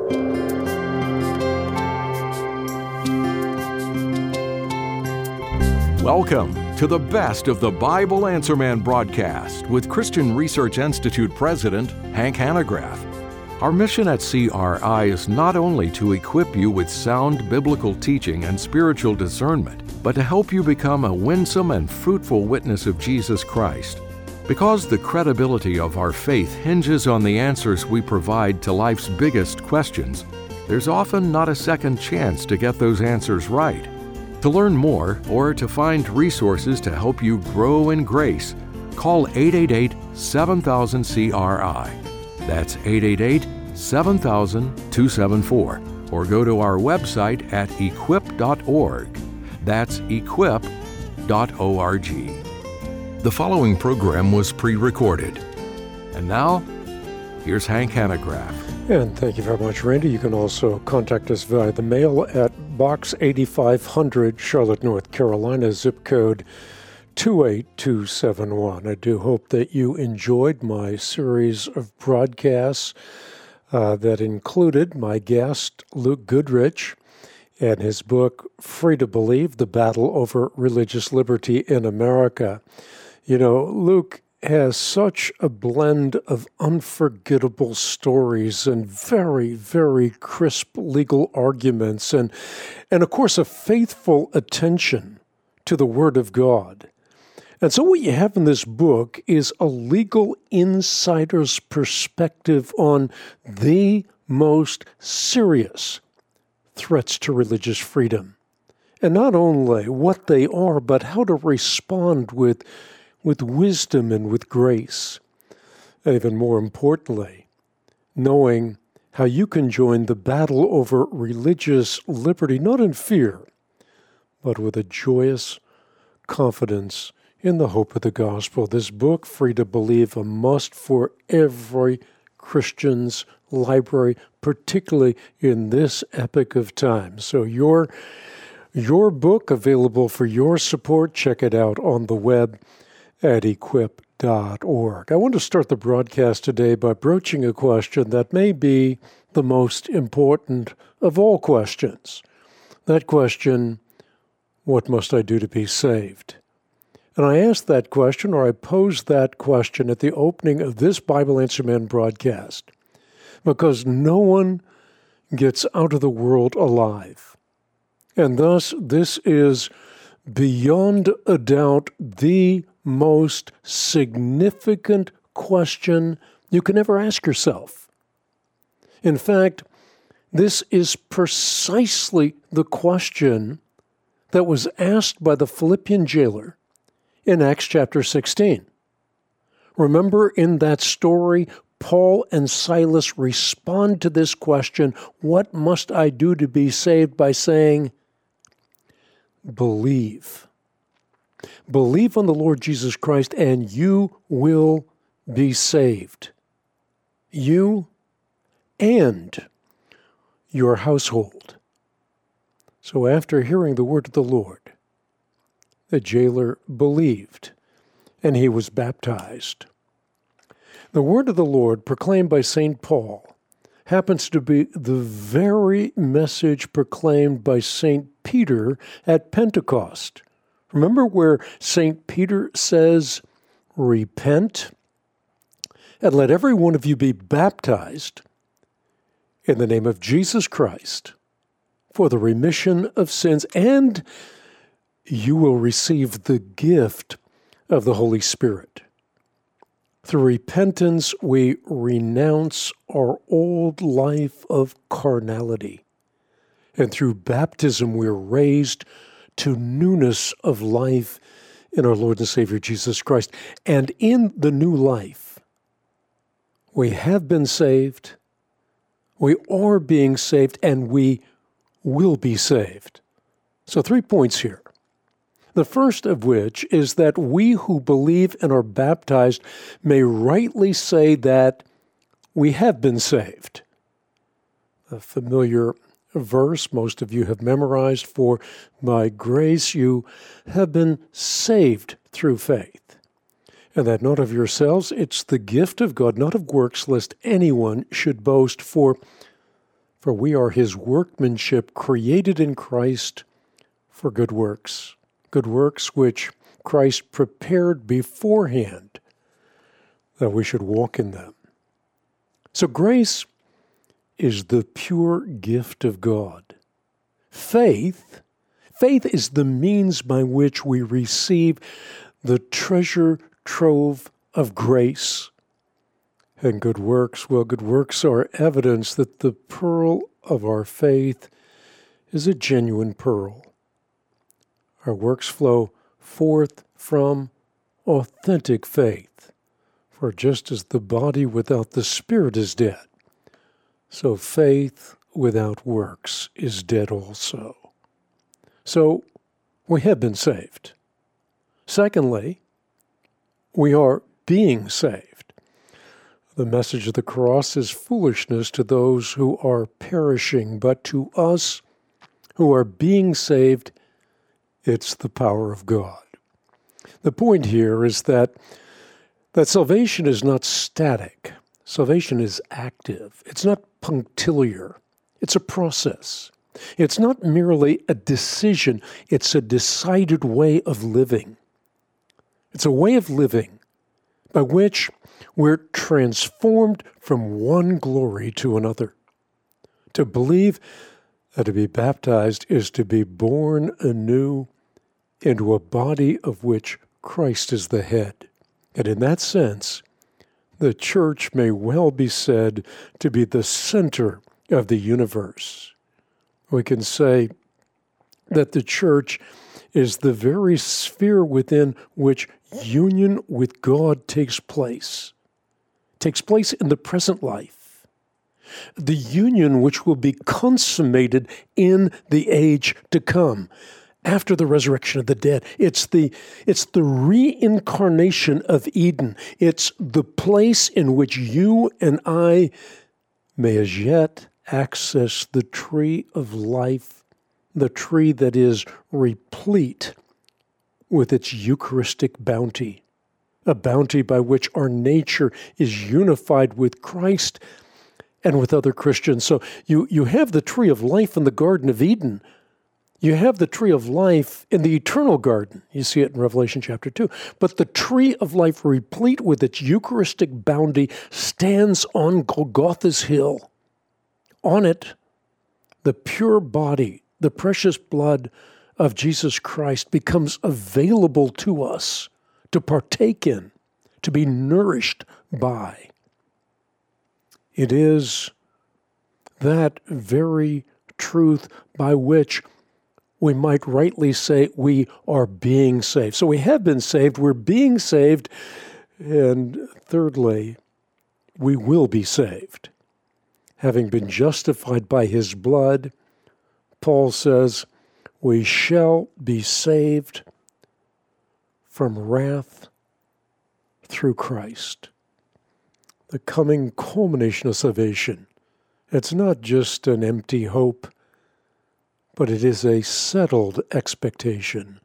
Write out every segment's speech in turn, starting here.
Welcome to the best of the Bible Answer Man broadcast with Christian Research Institute President Hank Hanegraaff. Our mission at CRI is not only to equip you with sound biblical teaching and spiritual discernment, but to help you become a winsome and fruitful witness of Jesus Christ. Because the credibility of our faith hinges on the answers we provide to life's biggest questions, there's often not a second chance to get those answers right. To learn more or to find resources to help you grow in grace, call 888-7000-CRI. That's 888-7000-274. Or go to our website at equip.org. That's equip.org. The following program was pre-recorded. And now, here's Hank Hanegraaff. And thank you very much, Randy. You can also contact us via the mail at Box 8500, Charlotte, North Carolina, zip code 28271. I do hope that you enjoyed my series of broadcasts that included my guest, Luke Goodrich, and his book, Free to Believe, The Battle Over Religious Liberty in America. You know, Luke has such a blend of unforgettable stories and very, very crisp legal arguments and of course, a faithful attention to the Word of God. And so what you have in this book is a legal insider's perspective on the most serious threats to religious freedom. And not only what they are, but how to respond with wisdom and with grace. And even more importantly, knowing how you can join the battle over religious liberty, not in fear, but with a joyous confidence in the hope of the gospel. This book, Free to Believe, a must for every Christian's library, particularly in this epoch of time. So your book available for your support. Check it out on the web at equip.org. I want to start the broadcast today by broaching a question that may be the most important of all questions. That question, what must I do to be saved? And I asked that question, or I posed that question at the opening of this Bible Answer Man broadcast, because no one gets out of the world alive. And thus, this is beyond a doubt the most significant question you can ever ask yourself. In fact, this is precisely the question that was asked by the Philippian jailer in Acts chapter 16. Remember, in that story, Paul and Silas respond to this question, what must I do to be saved, by saying, believe. Believe on the Lord Jesus Christ, and you will be saved. You and your household. So after hearing the word of the Lord, the jailer believed, and he was baptized. The word of the Lord proclaimed by St. Paul happens to be the very message proclaimed by St. Peter at Pentecost. Remember where St. Peter says, repent, and let every one of you be baptized in the name of Jesus Christ for the remission of sins, and you will receive the gift of the Holy Spirit. Through repentance, we renounce our old life of carnality. And through baptism, we're raised to newness of life in our Lord and Savior Jesus Christ. And in the new life, we have been saved, we are being saved, and we will be saved. So 3 points here. The first of which is that we who believe and are baptized may rightly say that we have been saved. A familiar verse most of you have memorized, for by grace you have been saved through faith. And that not of yourselves, it's the gift of God, not of works, lest anyone should boast. For For we are his workmanship, created in Christ for good works which Christ prepared beforehand that we should walk in them. So grace is the pure gift of God. Faith is the means by which we receive the treasure trove of grace. And good works are evidence that the pearl of our faith is a genuine pearl. Our works flow forth from authentic faith. For just as the body without the spirit is dead, so faith without works is dead also. So we have been saved. Secondly, we are being saved. The message of the cross is foolishness to those who are perishing, but to us who are being saved, it's the power of God. The point here is that salvation is not static. Salvation is active. It's not punctiliar. It's a process. It's not merely a decision. It's a decided way of living. It's a way of living by which we're transformed from one glory to another. To believe that to be baptized is to be born anew into a body of which Christ is the head. And in that sense, the church may well be said to be the center of the universe. We can say that the church is the very sphere within which union with God takes place in the present life. The union which will be consummated in the age to come. After the resurrection of the dead. It's the reincarnation of Eden. It's the place in which you and I may as yet access the tree of life, the tree that is replete with its Eucharistic bounty, a bounty by which our nature is unified with Christ and with other Christians. So you have the tree of life in the Garden of Eden. You have the tree of life in the eternal garden. You see it in Revelation chapter 2. But the tree of life, replete with its Eucharistic bounty, stands on Golgotha's hill. On it, the pure body, the precious blood of Jesus Christ becomes available to us to partake in, to be nourished by. It is that very truth by which we might rightly say we are being saved. So we have been saved, we're being saved, and thirdly, we will be saved. Having been justified by his blood, Paul says, we shall be saved from wrath through Christ. The coming culmination of salvation. It's not just an empty hope, but it is a settled expectation.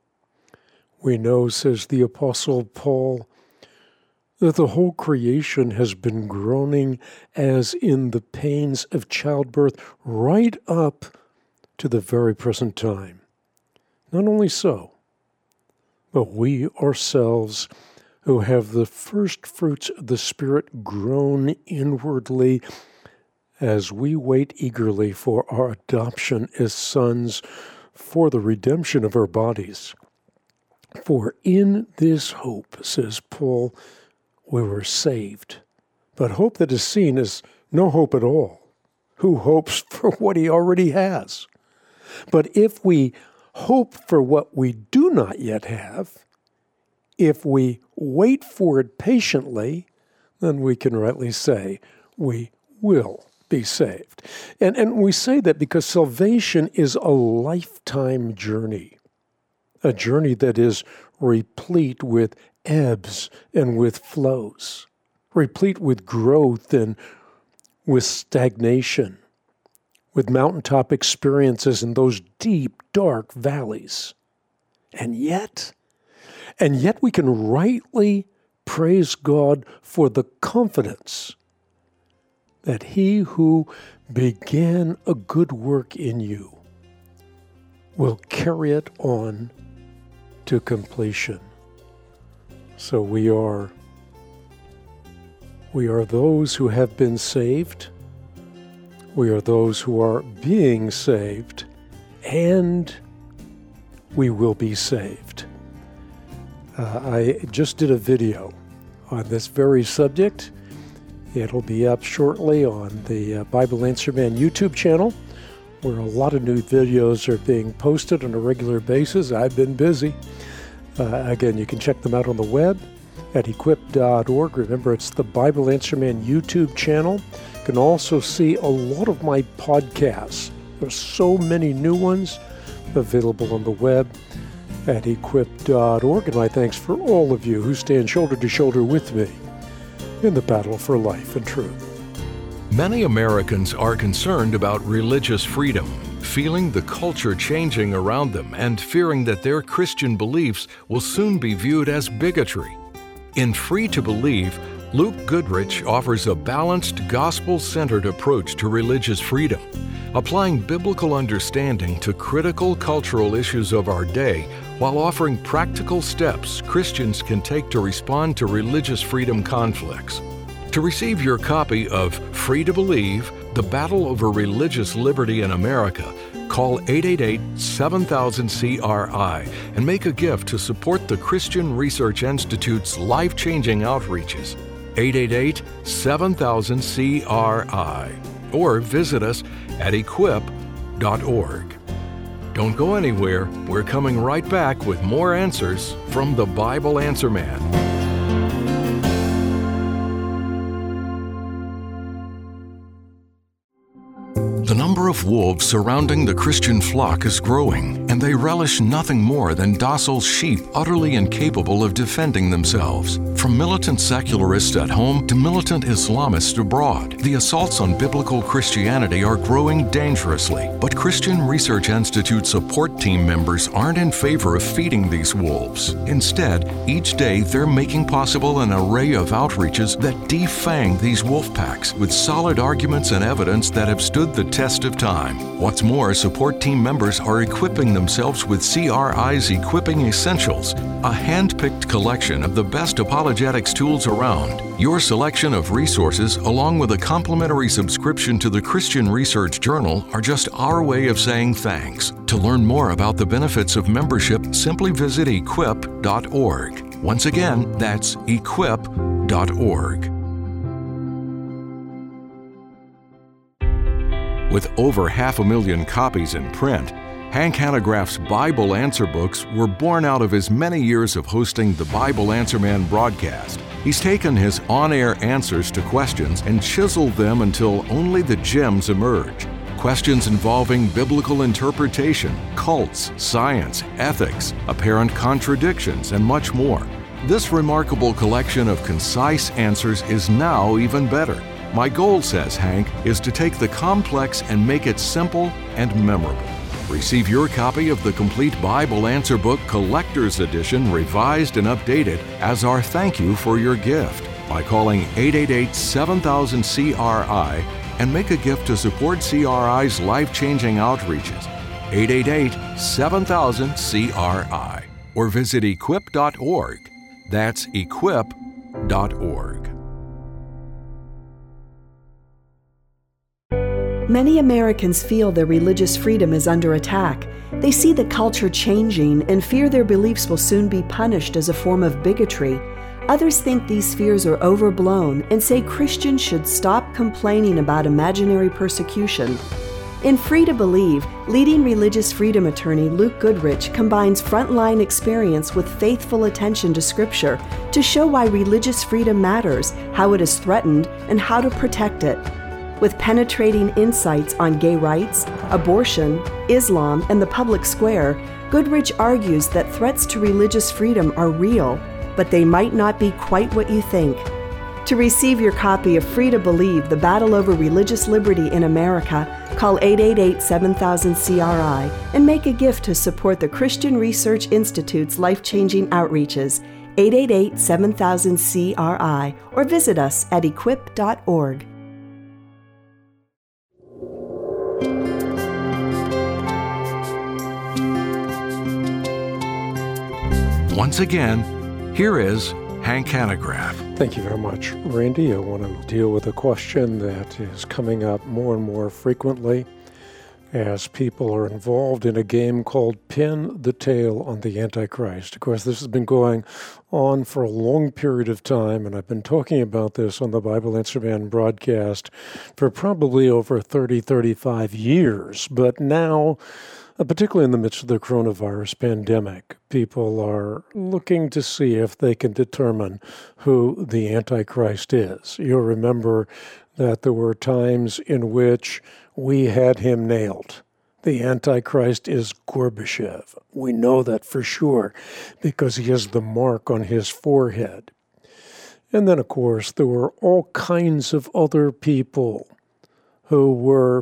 We know, says the Apostle Paul, that the whole creation has been groaning as in the pains of childbirth right up to the very present time. Not only so, but we ourselves who have the first fruits of the Spirit groan inwardly as we wait eagerly for our adoption as sons, for the redemption of our bodies. For in this hope, says Paul, we were saved. But hope that is seen is no hope at all. Who hopes for what he already has? But if we hope for what we do not yet have, if we wait for it patiently, then we can rightly say we will be saved. And we say that because salvation is a lifetime journey, a journey that is replete with ebbs and with flows, replete with growth and with stagnation, with mountaintop experiences in those deep, dark valleys. And yet we can rightly praise God for the confidence that he who began a good work in you will carry it on to completion. So we are those who have been saved. We are those who are being saved, and we will be saved. I just did a video on this very subject. It'll be up shortly on the Bible Answer Man YouTube channel, where a lot of new videos are being posted on a regular basis. I've been busy. Again, you can check them out on the web at equip.org. Remember, it's the Bible Answer Man YouTube channel. You can also see a lot of my podcasts. There's so many new ones available on the web at equip.org. And my thanks for all of you who stand shoulder to shoulder with me in the battle for life and truth. Many Americans are concerned about religious freedom, feeling the culture changing around them and fearing that their Christian beliefs will soon be viewed as bigotry. In Free to Believe, Luke Goodrich offers a balanced, gospel-centered approach to religious freedom, applying biblical understanding to critical cultural issues of our day while offering practical steps Christians can take to respond to religious freedom conflicts. To receive your copy of Free to Believe, The Battle Over Religious Liberty in America, call 888-7000-CRI and make a gift to support the Christian Research Institute's life-changing outreaches. 888-7000-CRI, or visit us at equip.org. Don't go anywhere. We're coming right back with more answers from the Bible Answer Man. The number of wolves surrounding the Christian flock is growing, and they relish nothing more than docile sheep utterly incapable of defending themselves. From militant secularists at home to militant Islamists abroad, the assaults on biblical Christianity are growing dangerously. But Christian Research Institute support team members aren't in favor of feeding these wolves. Instead, each day they're making possible an array of outreaches that defang these wolf packs with solid arguments and evidence that have stood the test of time. What's more, support team members are equipping themselves with CRI's Equipping Essentials, a hand-picked collection of the best apologetics tools around. Your selection of resources, along with a complimentary subscription to the Christian Research Journal, are just our way of saying thanks. To learn more about the benefits of membership, simply visit equip.org. Once again, that's equip.org. With over 500,000 copies in print, Hank Hanegraaff's Bible Answer books were born out of his many years of hosting the Bible Answer Man broadcast. He's taken his on-air answers to questions and chiseled them until only the gems emerge. Questions involving biblical interpretation, cults, science, ethics, apparent contradictions, and much more. This remarkable collection of concise answers is now even better. My goal, says Hank, is to take the complex and make it simple and memorable. Receive your copy of the complete Bible Answer Book Collector's Edition, revised and updated, as our thank you for your gift by calling 888-7000-CRI and make a gift to support CRI's life-changing outreaches. 888-7000-CRI, or visit equip.org. That's equip.org. Many Americans feel their religious freedom is under attack. They see the culture changing and fear their beliefs will soon be punished as a form of bigotry. Others think these fears are overblown and say Christians should stop complaining about imaginary persecution. In Free to Believe, leading religious freedom attorney Luke Goodrich combines frontline experience with faithful attention to Scripture to show why religious freedom matters, how it is threatened, and how to protect it. With penetrating insights on gay rights, abortion, Islam, and the public square, Goodrich argues that threats to religious freedom are real, but they might not be quite what you think. To receive your copy of Free to Believe, The Battle Over Religious Liberty in America, call 888-7000-CRI and make a gift to support the Christian Research Institute's life-changing outreaches, 888-7000-CRI, or visit us at equip.org. Once again, here is Hank Hanegraaff. Thank you very much, Randy. I want to deal with a question that is coming up more and more frequently as people are involved in a game called Pin the Tail on the Antichrist. Of course, this has been going on for a long period of time, and I've been talking about this on the Bible Answer Man broadcast for probably over 30, 35 years. But now, particularly in the midst of the coronavirus pandemic, people are looking to see if they can determine who the Antichrist is. You'll remember that there were times in which we had him nailed. The Antichrist is Gorbachev. We know that for sure because he has the mark on his forehead. And then, of course, there were all kinds of other people who were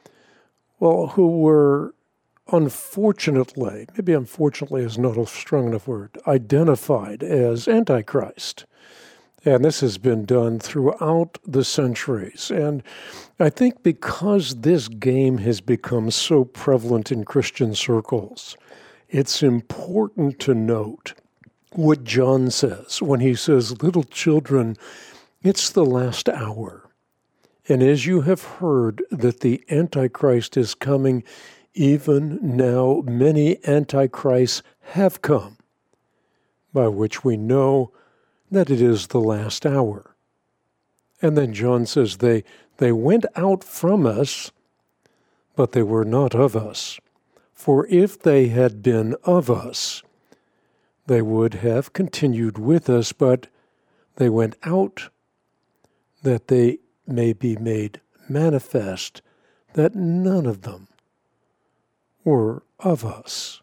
unfortunately, maybe unfortunately is not a strong enough word, identified as Antichrist. And this has been done throughout the centuries. And I think because this game has become so prevalent in Christian circles, it's important to note what John says when he says, "Little children, it's the last hour. And as you have heard that the Antichrist is coming, even now many Antichrists have come, by which we know that it is the last hour." And then John says, they went out from us, but they were not of us. For if they had been of us, they would have continued with us, but they went out that they may be made manifest that none of them were of us.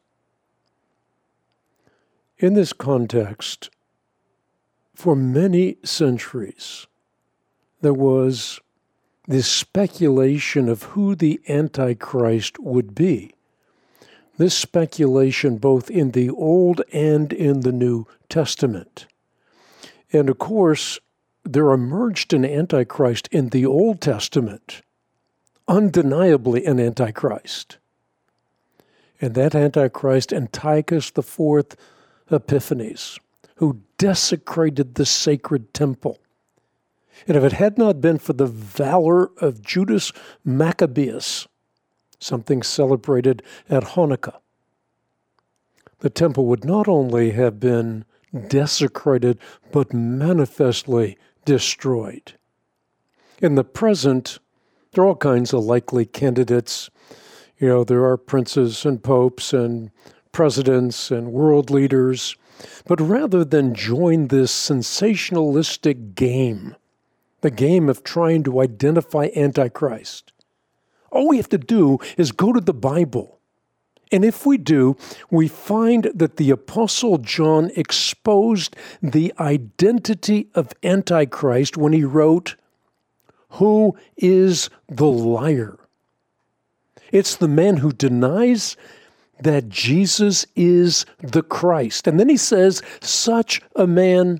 In this context, for many centuries, there was this speculation of who the Antichrist would be. This speculation both in the Old and in the New Testament. And of course, there emerged an Antichrist in the Old Testament, undeniably an Antichrist. And that Antichrist, Antiochus IV Epiphanes, who desecrated the sacred temple. And if it had not been for the valor of Judas Maccabeus, something celebrated at Hanukkah, the temple would not only have been desecrated, but manifestly destroyed. In the present, there are all kinds of likely candidates. There are princes and popes and presidents and world leaders. But rather than join this sensationalistic game, the game of trying to identify Antichrist, all we have to do is go to the Bible. And if we do, we find that the Apostle John exposed the identity of Antichrist when he wrote, "Who is the liar?" It's the man who denies that Jesus is the Christ. And then he says, such a man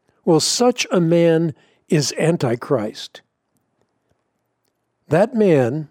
is Antichrist. That man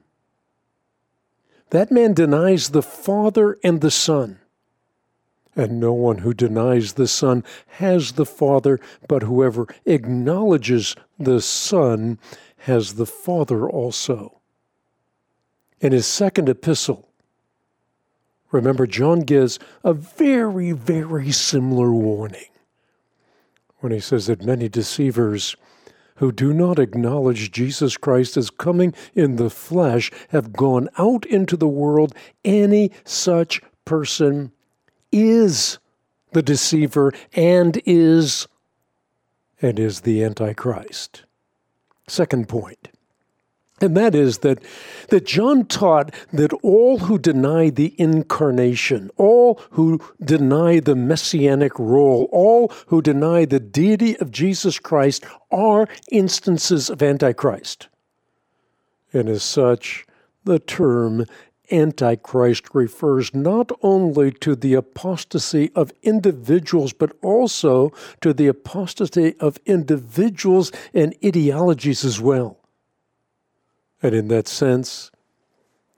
denies the Father and the Son. And no one who denies the Son has the Father, but whoever acknowledges the Son has the Father also. In his second epistle, remember, John gives a very, very similar warning when he says that many deceivers who do not acknowledge Jesus Christ as coming in the flesh have gone out into the world. Any such person is the deceiver and is the Antichrist. Second point. And that is that John taught that all who deny the incarnation, all who deny the messianic role, all who deny the deity of Jesus Christ are instances of Antichrist. And as such, the term Antichrist refers not only to the apostasy of individuals, but also to the apostasy of individuals and ideologies as well. And in that sense,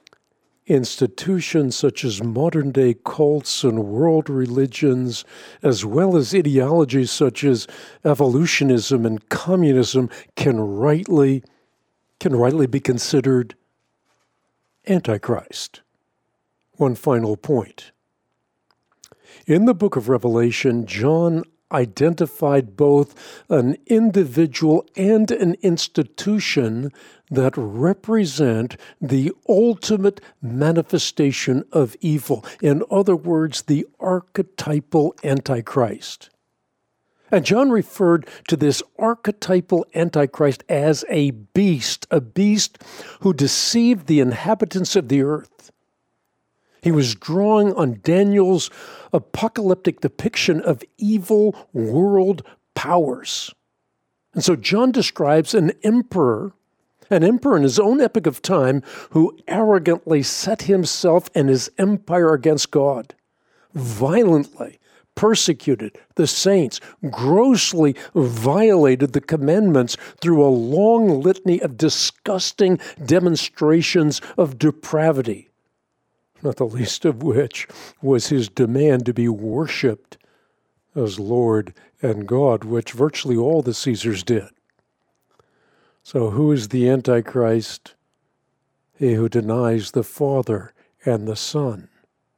institutions such as modern-day cults and world religions, as well as ideologies such as evolutionism and communism, can rightly be considered Antichrist. One final point. In the book of Revelation, John identified both an individual and an institution that represent the ultimate manifestation of evil. In other words, the archetypal Antichrist. And John referred to this archetypal Antichrist as a beast who deceived the inhabitants of the earth. He was drawing on Daniel's apocalyptic depiction of evil world powers. And so John describes an emperor in his own epoch of time who arrogantly set himself and his empire against God, violently persecuted the saints, grossly violated the commandments through a long litany of disgusting demonstrations of depravity, not the least of which was his demand to be worshipped as Lord and God, which virtually all the Caesars did. So who is the Antichrist? He who denies the Father and the Son.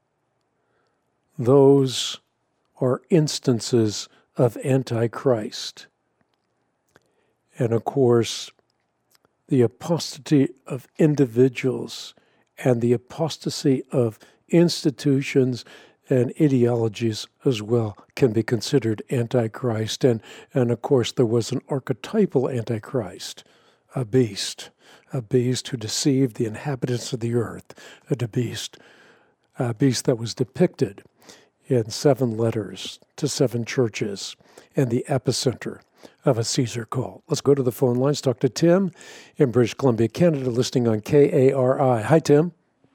Those are instances of Antichrist. And of course, the apostasy of individuals and the apostasy of institutions and ideologies as well can be considered Antichrist. And of course, there was an archetypal Antichrist, a beast who deceived the inhabitants of the earth, a beast that was depicted in 7 letters to 7 churches and the epicenter of a Caesar cult. Let's go to the phone lines, talk to Tim in British Columbia, Canada, listening on KARI. Hi, Tim.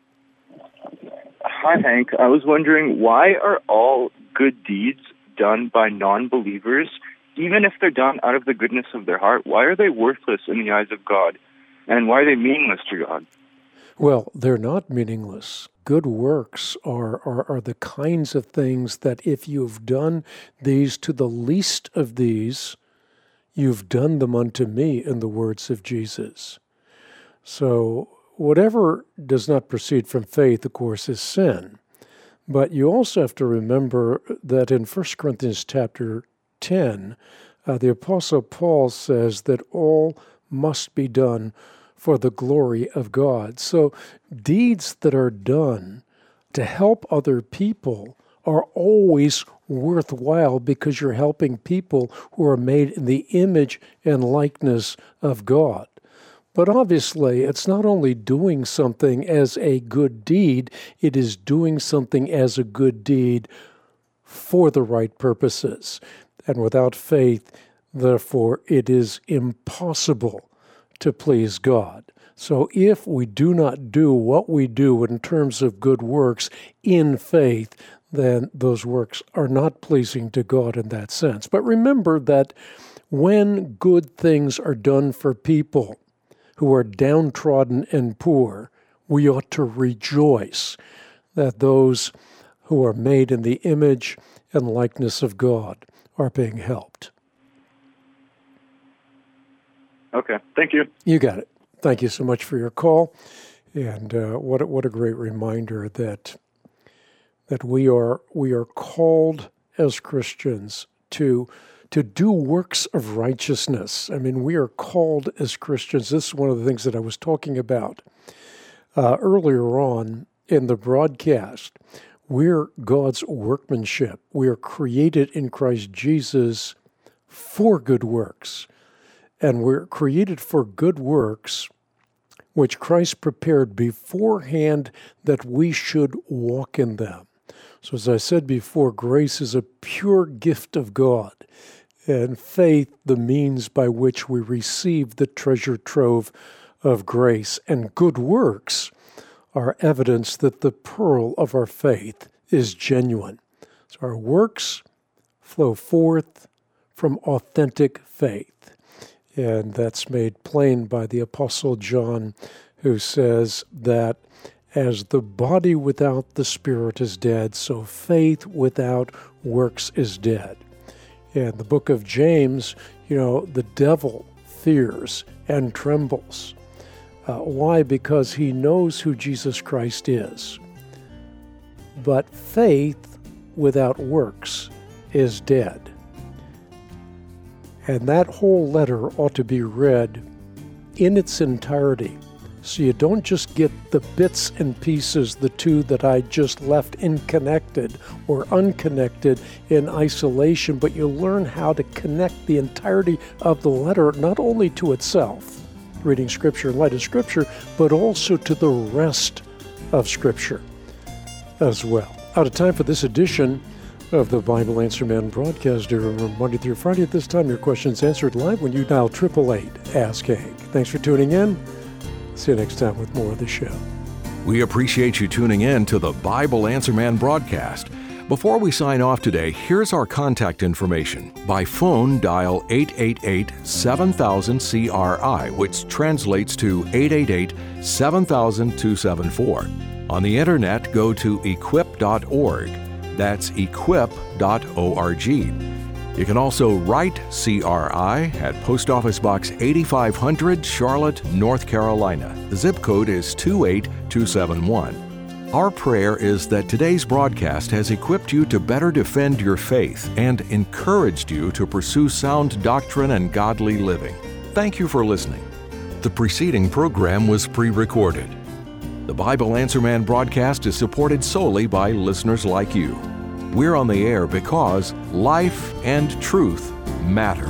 Hi, Hank. I was wondering, why are all good deeds done by non-believers, even if they're done out of the goodness of their heart? Why are they worthless in the eyes of God? And why are they meaningless to God? Well, they're not meaningless. Good works are the kinds of things that if you've done these to the least of these, you've done them unto me, in the words of Jesus. So whatever does not proceed from faith, of course, is sin. But you also have to remember that in 1 Corinthians chapter 10, the Apostle Paul says that all must be done for the glory of God. So deeds that are done to help other people are always worthwhile because you're helping people who are made in the image and likeness of God. But obviously, it's not only doing something as a good deed, it is doing something as a good deed for the right purposes. And without faith, therefore, it is impossible to please God. So if we do not do what we do in terms of good works in faith, then those works are not pleasing to God in that sense. But remember that when good things are done for people who are downtrodden and poor, we ought to rejoice that those who are made in the image and likeness of God are being helped. Okay, thank you. You got it. Thank you so much for your call. And what a great reminder that we are called as Christians to do works of righteousness. I mean, we are called as Christians. This is one of the things that I was talking about earlier on in the broadcast. We're God's workmanship. We are created in Christ Jesus for good works. And we're created for good works, which Christ prepared beforehand that we should walk in them. So as I said before, grace is a pure gift of God, and faith the means by which we receive the treasure trove of grace. And good works are evidence that the pearl of our faith is genuine. So our works flow forth from authentic faith. And that's made plain by the Apostle John, who says that As the body without the spirit is dead, so faith without works is dead. In the book of James, the devil fears and trembles. Why? Because he knows who Jesus Christ is. But faith without works is dead. And that whole letter ought to be read in its entirety. So you don't just get the bits and pieces, the two that I just left inconnected or unconnected in isolation, but you learn how to connect the entirety of the letter, not only to itself, reading Scripture in light of Scripture, but also to the rest of Scripture as well. Out of time for this edition of the Bible Answer Man broadcast during Monday through Friday. At this time, your questions answered live when you dial 888-ASK-HANK. Thanks for tuning in. See you next time with more of the show. We appreciate you tuning in to the Bible Answer Man broadcast. Before we sign off today, here's our contact information. By phone, dial 888-7000-CRI, which translates to 888-7000-274. On the internet, go to equip.org. That's equip.org. You can also write CRI at Post Office Box 8500, Charlotte, North Carolina. The zip code is 28271. Our prayer is that today's broadcast has equipped you to better defend your faith and encouraged you to pursue sound doctrine and godly living. Thank you for listening. The preceding program was pre-recorded. The Bible Answer Man broadcast is supported solely by listeners like you. We're on the air because life and truth matter.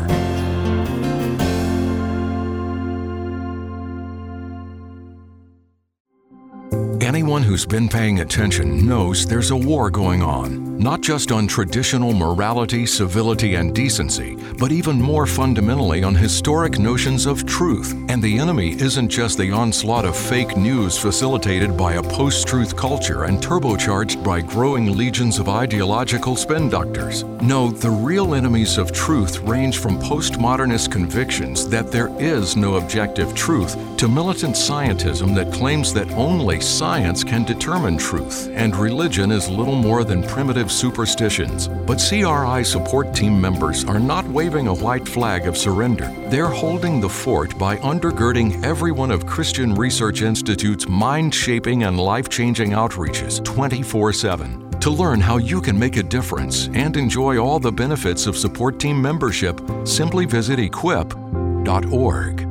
Anyone who's been paying attention knows there's a war going on, not just on traditional morality, civility, and decency, but even more fundamentally on historic notions of truth. And the enemy isn't just the onslaught of fake news facilitated by a post-truth culture and turbocharged by growing legions of ideological spin doctors. No, the real enemies of truth range from postmodernist convictions that there is no objective truth to militant scientism that claims that only science can determine truth, and religion is little more than primitive superstitions. But CRI support team members are not waving a white flag of surrender. They're holding the fort by undergirding every one of Christian Research Institute's mind-shaping and life-changing outreaches 24/7. To learn how you can make a difference and enjoy all the benefits of support team membership, simply visit equip.org.